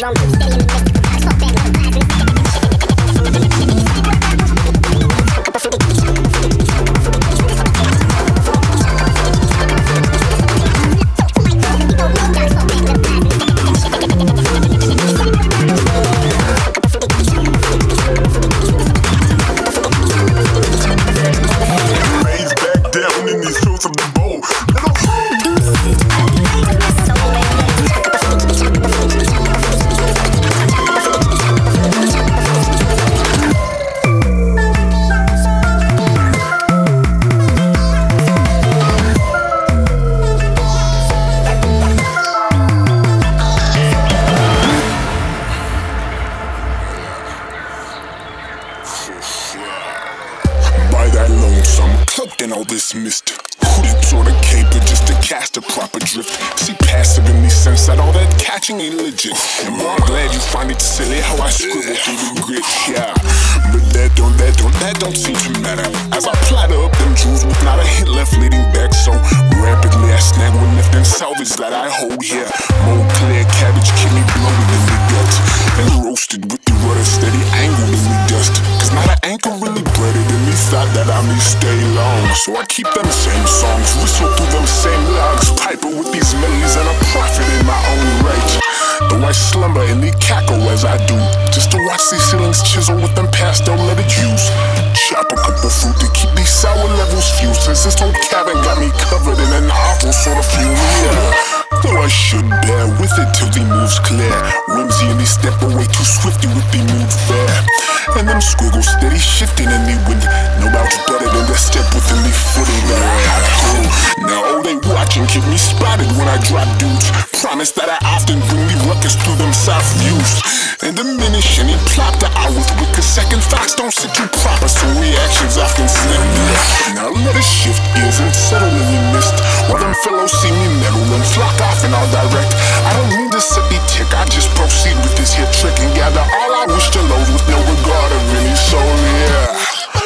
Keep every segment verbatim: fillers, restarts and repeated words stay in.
Cloaked in all this mist, hooded toward a caper just to cast a proper drift. See passive in the sense that all that catching ain't legit. And well, I'm glad you find it silly how I scribble through the grit, yeah. But that don't, that don't, that don't seem to matter as I platter up them jewels with not a hint left leading back. So rapidly I snag one left and salvage that I hold here. More clear cabbage keep me bloated in the gut and roasted with the rudder steady angled in the dust. Cause not an anchor really breaded in me thought that I may stay long. So I keep them same songs, whistle through them same logs, piper with these melodies and a prophet in my own right. Though I slumber and they cackle as I do, just to watch these ceilings chisel with them pastel leaded hues. Chop a cup of fruit to keep these sour levels fused, since this whole cabin got me covered in an awful sort of fume, yeah. Though I should bear with it till the moves clear, whimsy and they step away too swiftly with the mood fair. And them squiggles steady shifting in the wind, no doubt better than the step within the footing that I had to go. Now all they watching keep me spotted when I drop dudes. Promise that I often bring the ruckus through them soft views and diminish any plot that I was with, cause second thoughts don't sit too proper, so reactions often slip me. Now let us shift gears and settle in the mist, while them fellows see me meddle and flock off and I'll direct. I don't mean to set the tick, I just proceed with this here trick and gather all I wish to load with no regard of any soul, yeah.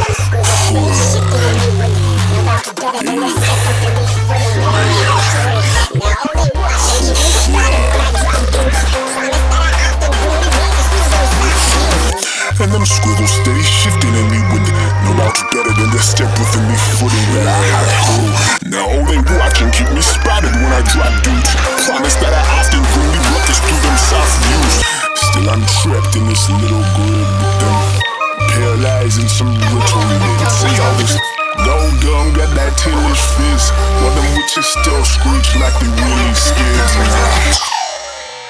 And them squiggles steady shifting in the wind, no doubt better than the step within the footing that I had to hold. Now all they watching keep me spotted when I drop dudes. Promise that I often bring the ruckus through them soft views. Still I'm trapped in this little grid with them paralyzed in some brittle knit. See all this gold gum got that tailish fizz, while them witches still screech like they really scared.